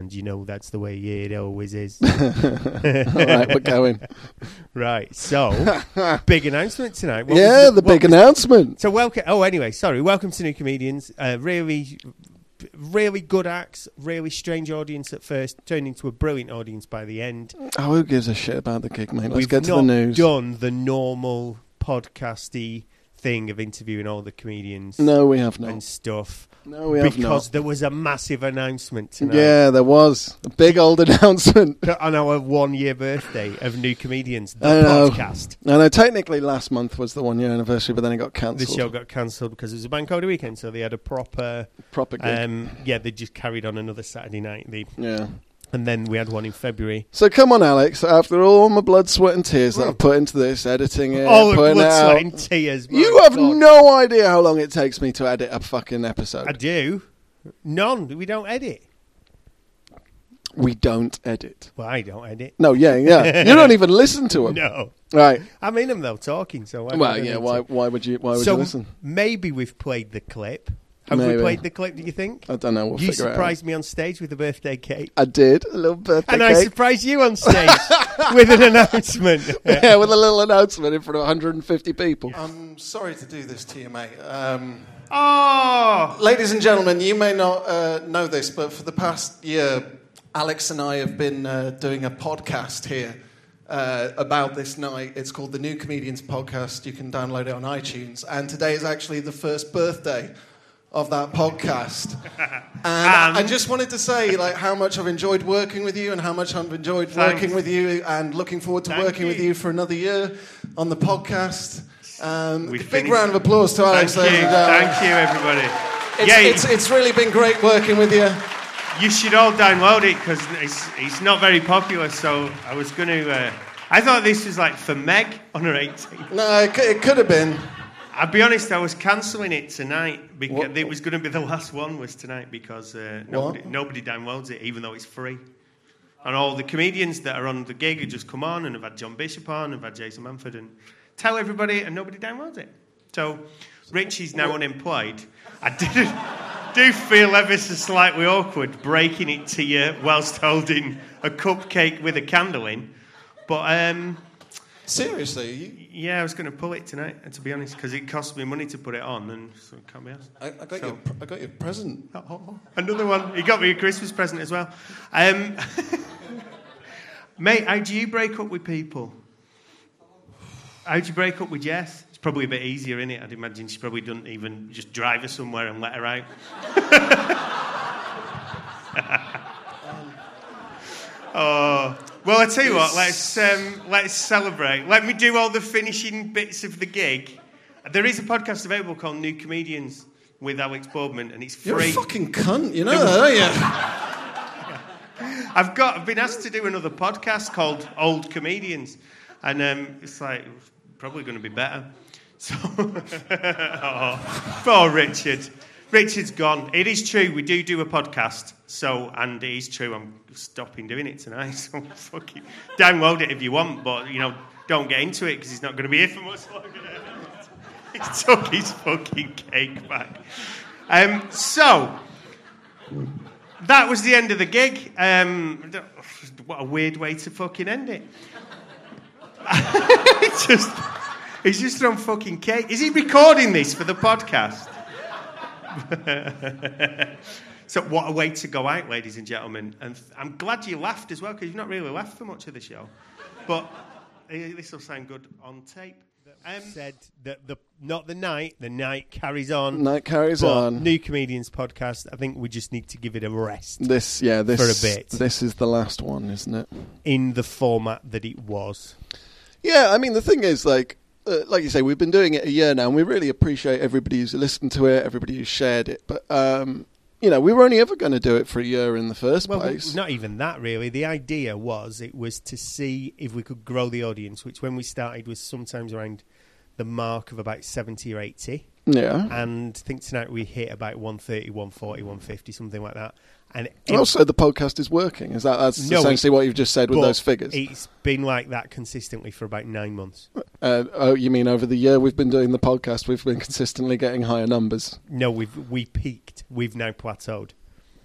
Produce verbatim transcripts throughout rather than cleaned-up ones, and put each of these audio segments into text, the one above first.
And you know that's the way it always is. All right, we're going. Right, so big announcement tonight. What yeah, the, the big was, announcement. So welcome. Oh, anyway, sorry. Welcome to New Comedians. Uh, really, really good acts. Really strange audience at first, turned into a brilliant audience by the end. Oh, who gives a shit about the gig, mate? Let's We've get to not the news. done the normal podcasty thing of interviewing all the comedians. No, we have not. And stuff. No, we have because not. there was a massive announcement tonight. Yeah, there was. A big old announcement. On our one-year birthday of New Comedians, the I know. podcast. I know, technically last month was the one-year anniversary, but then it got cancelled. The show got cancelled because it was a bank holiday weekend, so they had a proper... Proper gig. Um, yeah, they just carried on another Saturday night. They, yeah. And then we had one in February. So come on, Alex. After all my blood, sweat and tears that I've put into this, editing it, all the putting blood, it out, sweat and tears. You have God. no idea how long it takes me to edit a fucking episode. I do. None. We don't edit. We don't edit. Well, I don't edit. No, yeah, yeah. You don't even listen to them. No. Right. I'm in them, though, talking. So why Well, would I yeah, need why, to? why would you Why would so you listen? Maybe we've played the clip. Have Maybe. we played the clip, do you think? I don't know. We'll you figure it out. surprised me on stage with a birthday cake. I did. A little birthday and cake. I surprised you on stage with an announcement. Yeah, with a little announcement in front of one hundred fifty people. I'm sorry to do this to you, mate. Um, oh! Ladies and gentlemen, you may not uh, know this, but for the past year, Alex and I have been uh, doing a podcast here uh, about this night. It's called the New Comedians Podcast. You can download it on iTunes. And today is actually the first birthday of that podcast. And um, I just wanted to say like how much I've enjoyed working with you and how much I've enjoyed thanks. working with you and looking forward to Thank working you. with you for another year on the podcast. Um, We big finished. round of applause to Alex. Thank you. ladies and gentlemen. Thank you, everybody. It's, yeah, it's, it's really been great working with you. you should all download it because it's, it's not very popular. So I was going to... Uh, I thought this was like for Meg on her eighteenth. No, it, c- it could have been. I'll be honest, I was cancelling it tonight because What? it was going to be the last one was tonight because uh, nobody, What? nobody downloads it, even though it's free. And all the comedians that are on the gig have just come on, and have had John Bishop on, and have had Jason Manford, and tell everybody, and nobody downloads it. So Richie's now unemployed. I did, do feel ever so slightly awkward breaking it to you whilst holding a cupcake with a candle in, but. Um, Seriously, you, Yeah, I was going to pull it tonight, to be honest, because it cost me money to put it on, and so it can't be asked. I, I got So- you. I got you a present. Oh, oh, oh. Another one. He got me a Christmas present as well. Um, mate, how do you break up with people? How do you break up with Jess? It's probably a bit easier, isn't it? I'd imagine she probably doesn't even just drive her somewhere and let her out. Oh, well, I tell you what. Let's um, let's celebrate. Let me do all the finishing bits of the gig. There is a podcast available called New Comedians with Alex Boardman, and it's free. You're a fucking cunt, you know that, aren't you? I've got. I've been asked to do another podcast called Old Comedians, and um, it's like probably going to be better. So, oh, poor Richard. Richard's gone. It is true. We do do a podcast. So, and it is true. I'm stopping doing it tonight. So, fucking download it if you want, but you know, don't get into it because he's not going to be here for much longer. He took his fucking cake back. Um, so. That was the end of the gig. Um, what a weird way to fucking end it. It's just, he's just thrown fucking cake. Is he recording this for the podcast? So what a way to go out, ladies and gentlemen. And th- I'm glad you laughed as well, because you've not really laughed for much of the show. But uh, this will sound good on tape. Um, said that the not the night, the night carries on. Night carries but on. New Comedians Podcast. I think we just need to give it a rest. This, yeah, this for a bit. This is the last one, isn't it? In the format that it was. Yeah, I mean the thing is, like, uh, like you say, we've been doing it a year now, and we really appreciate everybody who's listened to it, everybody who's shared it. But um, you know, we were only ever going to do it for a year in the first well, place. Not even that, really. The idea was it was to see if we could grow the audience, which when we started was sometimes around the mark of about seventy or eighty. Yeah. And I think tonight we hit about one thirty, one forty, one fifty, something like that. And And also, the podcast is working. Is that that's No, essentially what you've just said with but those figures? It's been like that consistently for about nine months. Uh, oh, you mean over the year we've been doing the podcast, we've been consistently getting higher numbers? No, we've we peaked. We've now plateaued.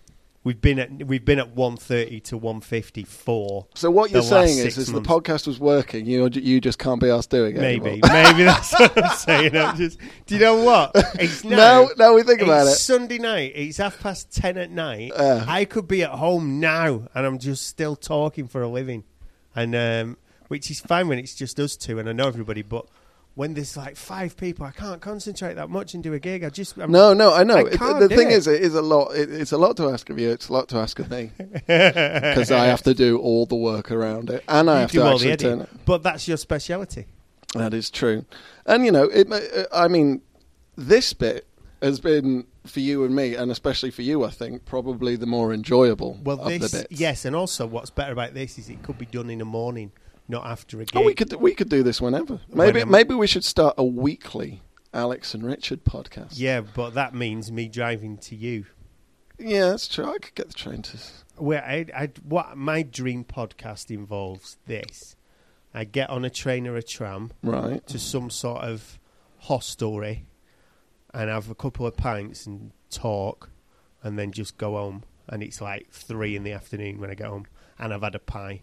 We've been at we've been at one thirty to one fifty-four. So what you're the last saying is, six is the months. podcast was working. You you just can't be asked doing it. Maybe, anymore. maybe that's what I'm saying. I'm just, do you know what? It's now, now, now we think about it's it. Sunday night. It's half past ten at night. Uh. I could be at home now, and I'm just still talking for a living, and um, which is fine when it's just us two, and I know everybody. But when there's like five people, I can't concentrate that much and do a gig. I just I'm, No, no, I know. I It- can't the do thing it. is, it is a lot. It, it's a lot to ask of you. It's a lot to ask of me because I have to do all the work around it, and I You have do to all the actually turn editing. it. But that's your speciality. That is true, and you know, it. uh, I mean, this bit has been for you and me, and especially for you, I think, probably the more enjoyable Well, of this the bits. yes, and also what's better about this is it could be done in the morning, not after a gig. Oh, we could we could do this whenever. Maybe Whenever. maybe we should start a weekly Alex and Richard podcast. Yeah, but that means me driving to you. Yeah, that's true. I could get the train to. Where I, I, what my dream podcast involves this: I get on a train or a tram Right. to some sort of hostelry and have a couple of pints and talk, and then just go home. And it's like three in the afternoon when I get home, and I've had a pie.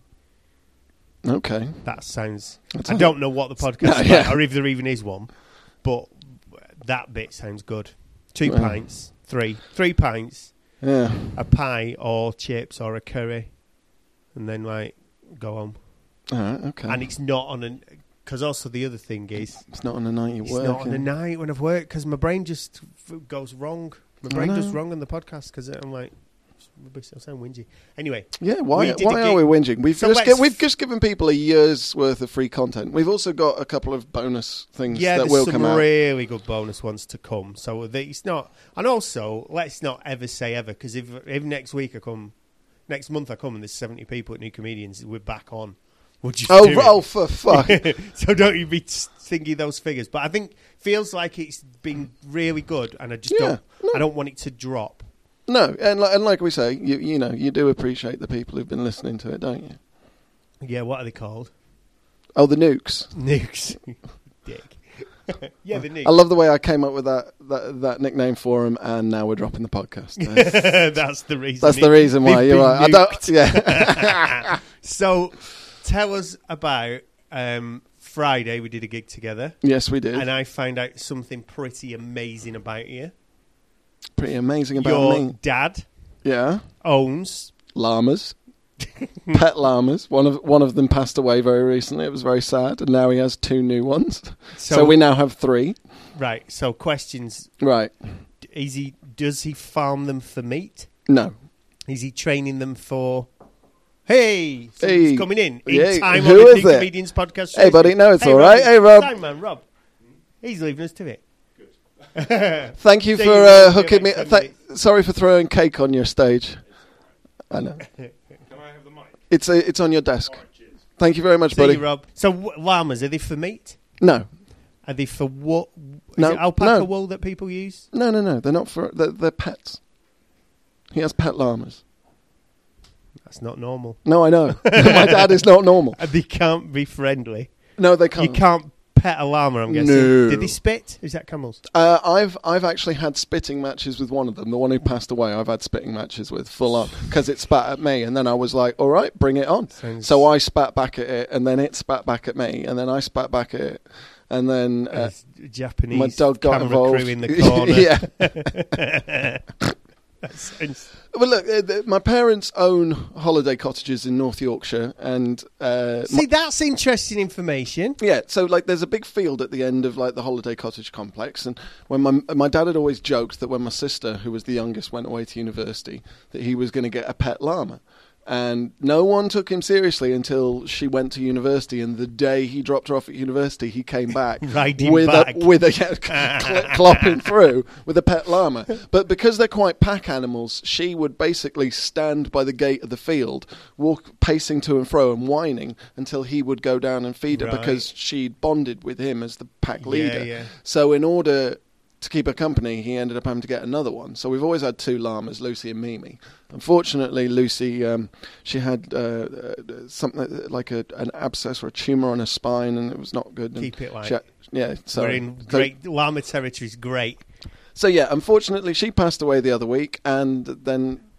Okay. That sounds. That's I all- don't know what the podcast No, is yeah. about, or if there even is one, but that bit sounds good. Two Well. pints, three, three pints, Yeah. a pie or chips or a curry, and then like go home. All right. Okay. And it's not on an. Because also the other thing is, it's not on a night you it's work. not on a night when I've worked because my brain just f- goes wrong. My I brain know. goes wrong on the podcast because I'm like, I sound whingy. Anyway, Yeah, why? We did Why a are gig- we whinging? We've So just let's gi- we've f- just given people a year's worth of free content. We've also got a couple of bonus things yeah, that there's will some come out. really good bonus ones to come. So the- it's not, and also let's not ever say ever because if if next week I come, next month I come and there's seventy people at New Comedians, we're back on. We'll just Oh, do it. oh, for fuck! So don't you be t- thinking those figures. But I think feels like it's been really good, and I just Yeah, don't. no. I don't want it to drop. No, and like, and like we say, you you know, you do appreciate the people who've been listening to it, don't you? Yeah, what are they called? Oh, the nukes. Nukes. Dick. Yeah, the nukes. I love the way I came up with that that, that nickname for them, and now we're dropping the podcast. That's the reason. That's the it- reason why they've you're been right. I don't. nuked. Yeah. So, tell us about um, Friday. We did a gig together, Yes, we did. and I found out something pretty amazing about you. Pretty amazing about Your me. dad Yeah. owns. Llamas. Pet llamas. One of one of them passed away very recently. It was very sad, and now he has two new ones. So, So, we now have three. right. So questions: Right. Is he? Does he farm them for meat? No. Is he training them for? Hey, someone's Hey. coming in in Yeah, time who on the is New it? Comedians podcast. Hey, buddy. No, it's Hey, all right. Rob. Hey, Rob. Time, man, Rob. He's leaving us to it. Thank you See for you uh, in hooking me. about ten Th- sorry for throwing cake on your stage. I know. Can I have the mic? It's uh, it's on your desk. All right, cheers. Thank you very much, See buddy. you, Rob. So w- llamas, are they for meat? No. Are they for what? Is No, it alpaca no. wool that people use? No, no, no. They're not for. They're, they're pets. He has pet llamas. That's not normal. No, I know. My dad is not normal. And they can't be friendly. No, they can't. You can't pet a llama, I'm guessing. No. Did they spit? Is that camels? Uh, I've I've actually had spitting matches with one of them. The one who passed away, I've had spitting matches with full on because it spat at me, and then I was like, "All right, bring it on." Sounds- So I spat back at it, and then it spat back at me, and then I spat back at it, and then uh, There's a Japanese my dog got camera involved. crew in the corner. Yeah. That sounds- Well, look, uh, th- my parents own holiday cottages in North Yorkshire, and uh, See, that's interesting information. yeah, so like there's a big field at the end of like the holiday cottage complex, and when my my dad had always joked that when my sister, who was the youngest, went away to university, that he was going to get a pet llama. And no one took him seriously until she went to university, and the day he dropped her off at university, he came back Riding with back. a with a yeah, cl- clopping through with a pet llama. But because they're quite pack animals, she would basically stand by the gate of the field, walk pacing to and fro and whining until he would go down and feed her Right. because she'd bonded with him as the pack leader. Yeah, yeah. So in order to keep her company, he ended up having to get another one. So we've always had two llamas, Lucy and Mimi. Unfortunately, Lucy, um, she had uh, uh, something like a, an abscess or a tumour on her spine, and it was not good. And Keep it like- she had- yeah, so We're in so- great llama territory. Is great. so yeah, unfortunately, she passed away the other week, and then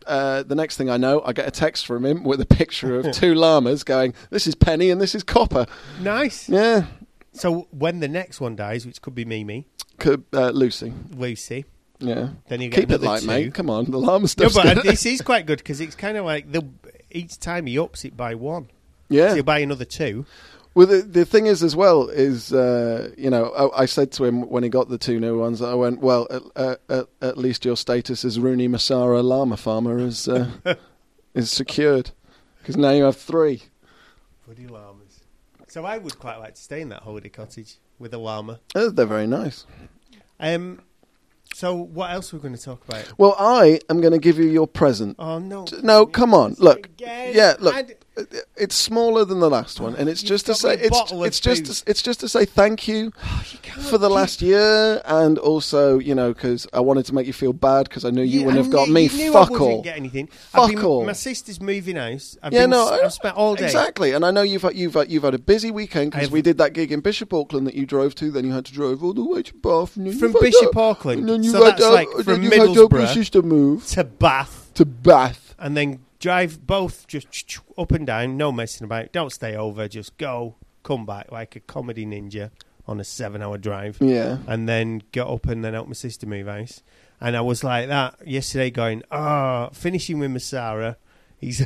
uh, the next thing I know, I get a text from him with a picture of two llamas going, "This is Penny and this is Copper." Nice. Yeah. So when the next one dies, which could be Mimi, Could, uh, Lucy. Lucy, Yeah. then you get Keep it another light, two. mate. Come on, the llama No, stuff's but uh, good. this is quite good because it's kind of like the each time he ups it by one. Yeah. So you buy another two. Well, the, the thing is, as well, is, uh, you know, I, I said to him when he got the two new ones, I went, well, at, uh, at, at least your status as Rooney Masara llama farmer is uh, is secured. Because now you have three. Bloody llamas. So I would quite like to stay in that holiday cottage with a llama. Uh, they're very nice. Um. So what else are we going to talk about? Well, I am going to give you your present. Oh, no. No, come on. Look. Again. Yeah, look. I'd- It's smaller than the last one, and it's You've just to got say me a it's bottle of it's just booze. to, it's just to say thank you You can't for the keep- last year, and also, you know, because I wanted to make you feel bad because I knew you Yeah, wouldn't I have got knew- me. you knew Fuck I wouldn't all. Get anything. Fuck I've been, all. My sister's moving house. I've Yeah, been, no, s- I- I've spent all day. Exactly, and I know you've had, you've had, you've had a busy weekend because I've- we did that gig in Bishop Auckland that you drove to. Then you had to drive all the way to Bath. And then From you've had Bishop to- Auckland, and then you've so had that's to- like and from then you've had to help your Middlesbrough sister move to Bath, to Bath. and then drive both just up and down, no messing about. Don't stay over, just go, come back like a comedy ninja on a seven-hour drive. Yeah. And then get up and then help my sister move house. And I was like that yesterday going, oh, finishing with Masara. He's,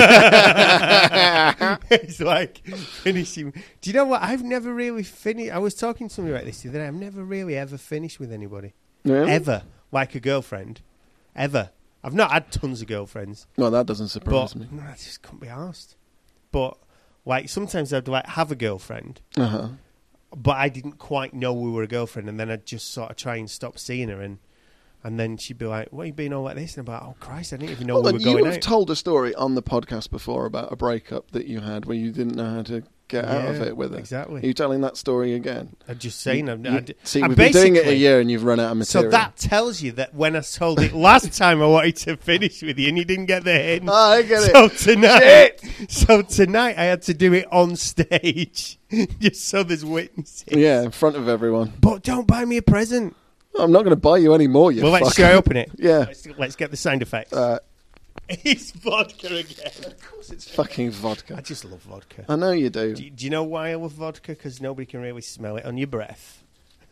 he's like, finishing. Do you know what? I've never really finished. I was talking to somebody about this the other day. I've never really ever finished with anybody. Yeah. Ever. Like a girlfriend. Ever. I've not had tons of girlfriends. Well, that doesn't surprise But me. no, I just couldn't be asked. But like sometimes I'd like have a girlfriend, Uh huh. but I didn't quite know we were a girlfriend, and then I'd just sort of try and stop seeing her, and and then she'd be like, "What are you being all like this?" And I'm like, "Oh Christ, I didn't even know Hold we on, were going you out." have told a story on the podcast before about a breakup that you had where you didn't know how to get out of Yeah, it with her. exactly. Are you telling that story again? I'm just saying. I'm, You- I'd, see, I'm we've been doing it a basically- year and you've run out of So material. that tells you that when I told it last time, I wanted to finish with you, and you didn't get the hint. Oh, I get it. So tonight, so tonight I had to do it on stage, just so there's witnesses. Yeah, in front of everyone. But don't buy me a present. I'm not going to buy you any more, you Well, let's fucker. go open it. Yeah. Let's, let's get the sound effects. Uh, It's vodka again. Of course it's fucking I vodka. just love vodka. I know you do. Do, do you know why I love vodka? Because nobody can really smell it on your breath.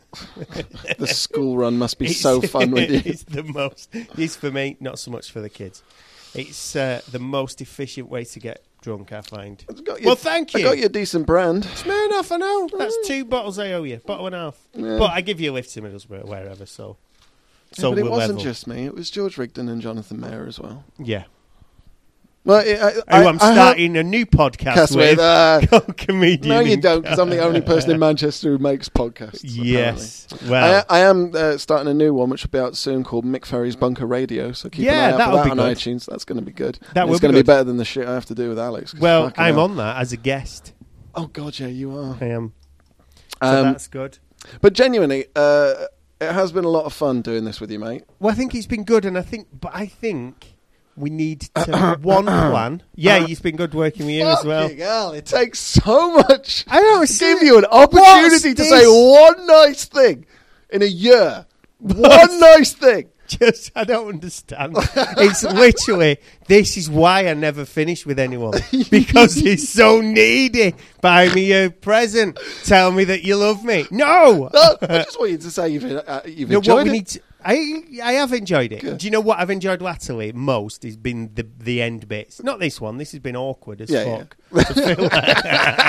The school run must be It's- so fun with you. It's the most. It's for me, not so much for the kids. It's uh, the most efficient way to get drunk, I find. I've got you- Well, thank you. I got you a decent brand. Smirnoff, I know. That's two bottles I owe you. Bottle and a half. Yeah. But I give you a lift to Middlesbrough, wherever, so... So Yeah, but it we're wasn't level. just me. It was George Rigdon and Jonathan Mayer as well. Yeah. Well, I, Oh, I, I'm I starting a new podcast Cast with, with, uh, comedian. No, you in don't, because I'm the Cardiff. only person in Manchester who makes podcasts. Yes. apparently. Well, I, I am uh, starting a new one, which will be out soon, called Mick Ferry's Bunker Radio. So keep Yeah, an eye out for that'll that be on good. iTunes. That's going to be good. That And will it's be going to be good. better than the shit I have to do with Alex. 'cause well fucking I'm hell. on that as a guest. Oh God, yeah, you are. I am. So Um, that's good. but genuinely, uh, it has been a lot of fun doing this with you, mate. Well, I think it's been good, and I think, but I think we need to one plan. Yeah, it's been good working with you as well. Fucking hell, it takes so much. I know. to give you an opportunity to this? say one nice thing in a year. One nice thing. Just, I don't understand. It's literally, this is why I never finish with anyone. Because he's so needy. Buy me a present. Tell me that you love me. No! No, I just want you to say you've, uh, you've No, enjoyed what we it. need to, I, I have enjoyed it. Good. Do you know what I've enjoyed latterly most has been the the end bits. Not this one. This has been awkward as Yeah, fuck. To feel like-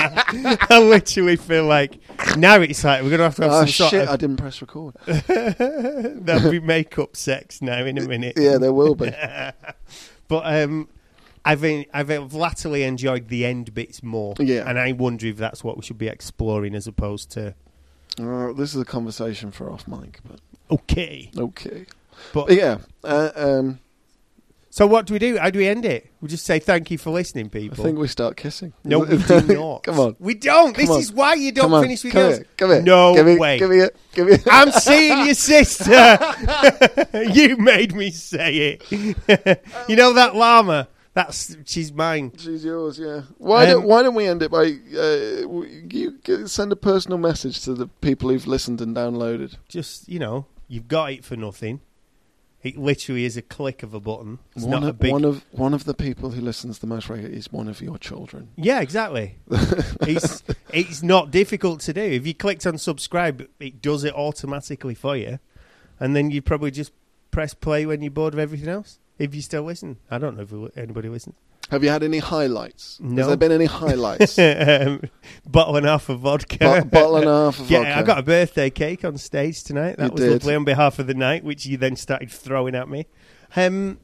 I literally feel like now it's like we're going to have to have Oh some shit, sort I of... didn't press record. There'll be makeup sex now in a minute. Yeah, there will be. But um, I've en- I've latterly enjoyed the end bits more. Yeah. And I wonder if that's what we should be exploring as opposed to... Uh, this is a conversation for off mic, but Okay. okay. But But yeah, uh, um, so what do we do? How do we end it? We just say thank you for listening, I people. think we start kissing. No, we do not. Come on. We don't. Come this on. is why you Come don't on. finish with come girls. Here, come here. No give me, way. Give me it. Give me it. I'm seeing your sister. You made me say it. You know that llama? That's she's mine. She's yours, yeah. Why Um, don't Why don't we end it by uh, w- you g- send a personal message to the people who've listened and downloaded? Just you know, you've got it for nothing. It literally is a click of a button. It's One not of, a big... one of one of the people who listens the most regularly is one of your children. Yeah, exactly. it's it's not difficult to do. If you clicked on subscribe, it does it automatically for you, and then you probably just press play when you're bored of everything else. If you still listen, I don't know if anybody listens. Have you had any highlights? No. Has there been any highlights? um, bottle and a half of vodka. Bo- bottle and a half of yeah, vodka. I got a birthday cake on stage tonight. That You was did. lovely on behalf of the night, which you then started throwing at me. Um,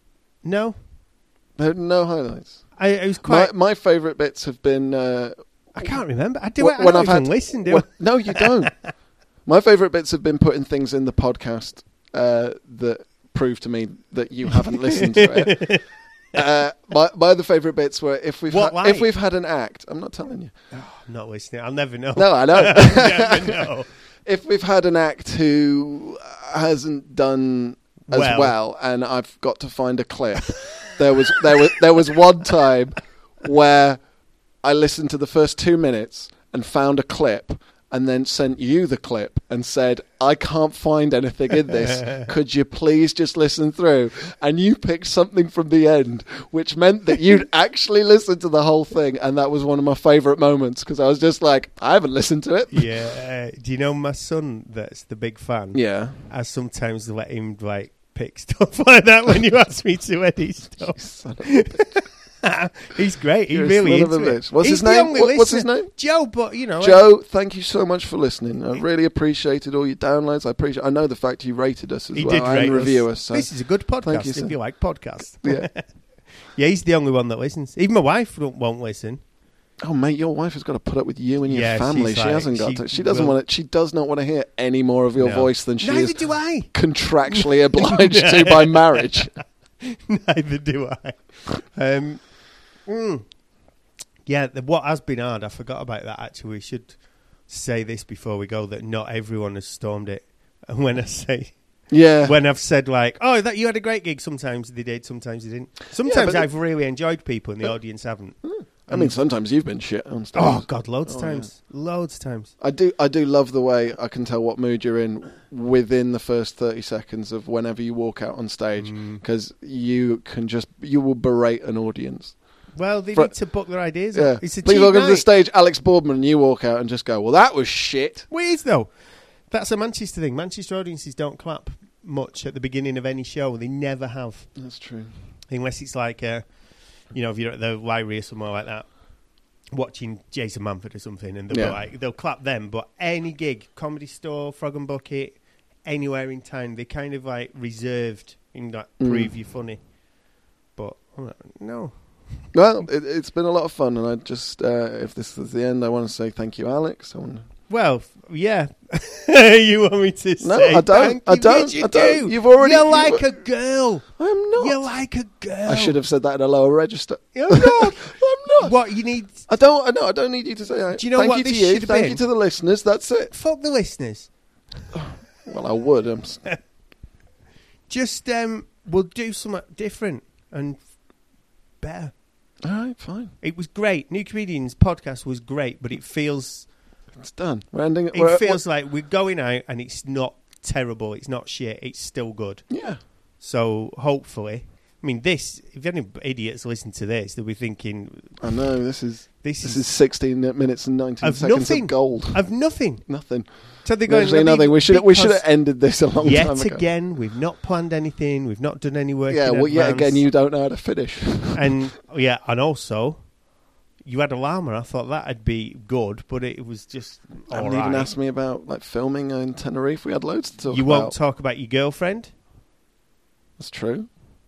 no, No, no highlights. I it was quite. My, my favourite bits have been. Uh, I can't remember. I do. wh- I don't I've even had- listen. Do when- No, you don't. My favourite bits have been putting things in the podcast uh, that prove to me that you haven't listened to it. Uh, my, my other favourite bits were if we've What, ha- like? if we've had an act. I'm not telling you. Oh, I'm not listening. I'll never know. No, I know. I'll never know. If we've had an act who hasn't done as Well. well, and I've got to find a clip. there was there was there was one time where I listened to the first two minutes and found a clip, and then sent you the clip and said, I can't find anything in this. Could you please just listen through? And you picked something from the end, which meant that you'd actually listened to the whole thing. And that was one of my favourite moments because I was just like, I haven't listened to it. Yeah. Uh, do you know my son that's the big fan? Yeah. I sometimes let him like pick stuff like that when you ask me to edit stuff. Son of a bitch. He's great. He You're a really son of into a it. bitch. What's He's his the name? only What- what's his listener. name? Joe, but you know. Joe, thank you so much for listening. I really appreciated all your downloads. I appreciate. I know the fact you rated us as He well did rate and us. review us. So. This is a good Thank podcast you, if sir. you like podcasts. Yeah. Yeah, he's the only one that listens. Even my wife won't, won't listen. Oh mate, your wife has got to put up with you and your Yeah, family. she's She like- hasn't got she to. She doesn't will- want to. She does not want to hear any more of your No. voice than she Neither is do I. contractually obliged to by marriage. Neither do I. Um, mm. Yeah, the, what has been hard, I forgot about that actually. We should say this before we go, that not everyone has stormed it. And when I say, Yeah. when I've said like, oh, that you had a great gig, sometimes they did, sometimes they didn't. Sometimes but I've really enjoyed people and the audience haven't. I mean, sometimes you've been shit on stage. Oh, God, loads of Oh, times. Loads of times. I do. I do love the way I can tell what mood you're in within the first thirty seconds of whenever you walk out on stage, Mm. because you can just you will berate an audience. Well, they For- need to book their ideas. Yeah. Up. It's a Please cheap welcome to the night. stage, Alex Boardman. And you walk out and just go, "Well, that was shit." Well, it is, though. That's a Manchester thing. Manchester audiences don't clap much at the beginning of any show. They never have. That's true. Unless it's like, uh, you know, if you're at the library or somewhere like that, watching Jason Manford or something, and they'll, Yeah. be like, they'll clap them. But any gig, Comedy Store, Frog and Bucket, anywhere in town, they're kind of like reserved in that Mm. prove you funny. But, I'm like, no. Well, it, it's been a lot of fun, and I just, uh, if this is the end, I want to say thank you, Alex. I want to... Well, yeah. You want me to No, say I don't. thank I you? don't. Yes, you I don't. do. You've already- You're you- like a girl. I'm not. You're like a girl. I should have said that in a lower register. You're not. I'm not. What you need... I don't. I know. I don't need you to say. that. Do you know thank what you to this you. should have Thank been? you to the listeners. That's it. Fuck the listeners. Well, I would. I'm... s- Just, um, we'll do something different and better. All right, fine. It was great. New Comedians podcast was great, but it feels It's done. We're ending. it we're, feels like we're going out and it's not terrible. It's not shit. It's still good. we're- yeah. So hopefully, I mean, this. If any idiots listen to this, they'll be thinking I know. This is. this, This is, is sixteen minutes and nineteen Of seconds nothing. of gold. of nothing. Nothing. So they're going Literally nothing. We should. We should have because ended this a long yet time ago. again. We've not planned anything. We've not done any work. Yeah. in Well, yet advance. again, you don't know how to finish. And yeah, and also, you had a llama. I thought that'd be good, but it was just You all haven't right. even asked me about like filming in Tenerife. We had loads to talk You about. won't talk about your girlfriend. That's true.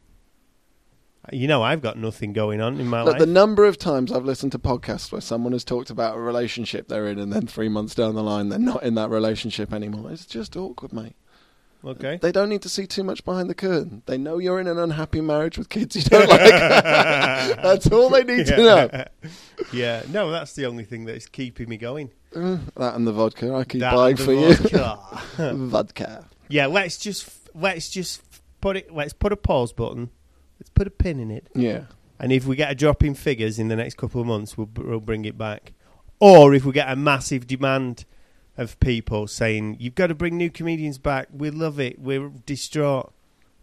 You know, I've got nothing going on in my Look, life. the number of times I've listened to podcasts where someone has talked about a relationship they're in, and then three months down the line they're not in that relationship anymore. It's just awkward, mate. Okay. They don't need to see too much behind the curtain. They know you're in an unhappy marriage with kids you don't like. That's all they need to know. Yeah. No, that's the only thing that's keeping me going. Uh, that and the vodka I keep That buying and the for you. vodka. Vodka. Yeah. Let's just let's just put it. Let's put a pause button. Let's put a pin in it. Yeah. And if we get a drop in figures in the next couple of months, we'll, we'll bring it back. Or if we get a massive demand of people saying, you've got to bring New Comedians back, we love it, we're distraught,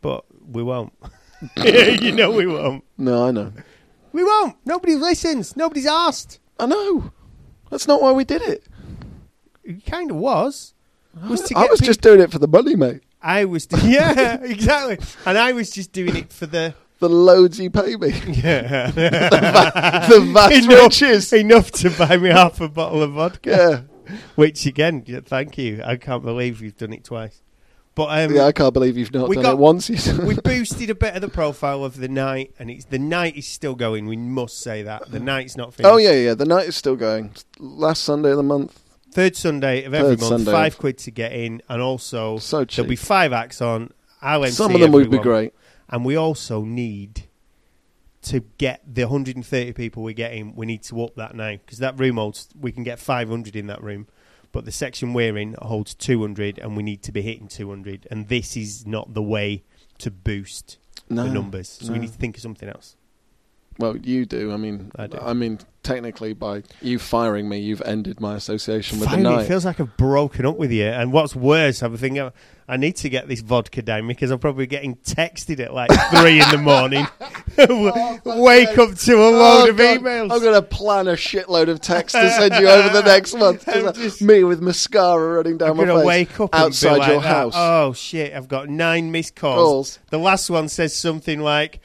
but we won't. You know we won't. No, I know. We won't. Nobody listens. Nobody's asked. I know. That's not why we did it. It kind of was. was to I get was pe- just doing it for the money, mate. I was... Do- yeah, exactly. And I was just doing it for the... The loads you pay me. Yeah. the, va- the vast enough, riches. Enough to buy me half a bottle of vodka. Yeah. Which, again, yeah, thank you. I can't believe you've done it twice. But um, yeah, I can't believe you've not we done got, it once. We boosted a bit of the profile of the night, and it's the night is still going. We must say that. The night's not finished. Oh, yeah, yeah. The night is still going. Last Sunday of the month. Third Sunday of every Third month, Sunday. five quid to get in, and also So cheap. there'll be five acts on. I'll M C Some of them would be everyone. great. And we also need to get the one hundred thirty people we're getting, we need to up that now, because that room holds, we can get five hundred in that room, but the section we're in holds two hundred, and we need to be hitting two hundred, and this is not the way to boost No, the numbers, so no. we need to think of something else. Well, you do. I mean, I do. I mean, technically, by you firing me, you've ended my association with Finally, the it night. feels like I've broken up with you, and what's worse, I'm thinking I need to get this vodka down because I'm probably getting texted at like three in the morning. Oh, Wake up to a load Oh, of God. emails. I'm going to plan a shitload of texts to send you over the next month. I'm Just just- me with mascara running down I'm my going to face wake up outside and be like your that. house. Oh, shit, I've got nine missed calls. Calls. The last one says something like,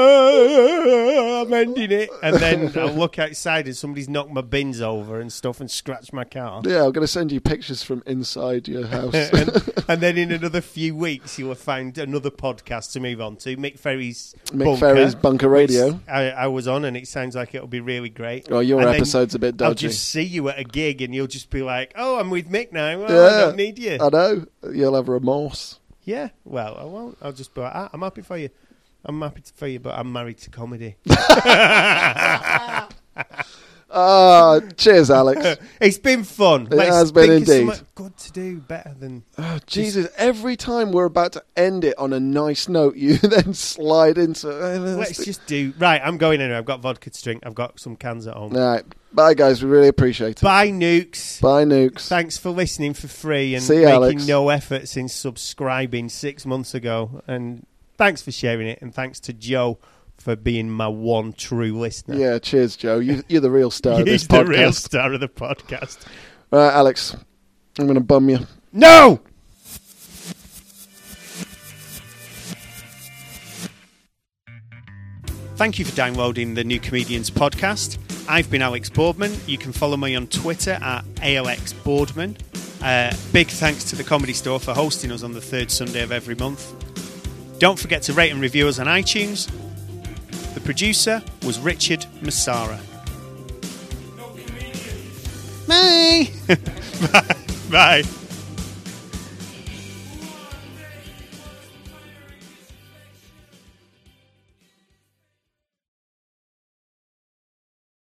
oh, I'm ending it. And then I'll look outside and somebody's knocked my bins over and stuff and scratched my car. Yeah, I'm going to send you pictures from inside your house. and, and then in another few weeks, you'll have found another podcast to move on to. Mick Ferry's Mick Bunker, Ferry's Bunker Radio. I, I was on, and it sounds like it'll be really great. Oh, your And then episode's a bit I'll dodgy. just see you at a gig, and you'll just be like, "Oh, I'm with Mick now. Oh, Yeah. I don't need you." I know. You'll have remorse. Yeah, well, I won't. I'll just be like, ah, "I'm happy for you. I'm happy for you, but I'm married to comedy." Ah, cheers, Alex. It's been fun. It has been think of indeed. something good to do better than. Oh, Jesus, every time we're about to end it on a nice note, you then slide into... Uh, Let's just do right. I'm going anyway. I've got vodka to drink. I've got some cans at home. All right. Bye, guys. We really appreciate it. Bye, nukes. Bye, nukes. Thanks for listening for free and See you, making Alex. no effort since subscribing six months ago. And thanks for sharing it. And thanks to Joe for being my one true listener. Yeah, cheers, Joe. You, you're the real star of this He's the podcast. real star of the podcast. All right, Alex. I'm going to bum you. No! Thank you for downloading the New Comedians podcast. I've been Alex Boardman. You can follow me on Twitter at A L X Boardman. Uh, big thanks to the Comedy Store for hosting us on the third Sunday of every month. Don't forget to rate and review us on iTunes. The producer was Richard Massara. Bye. Bye. Bye.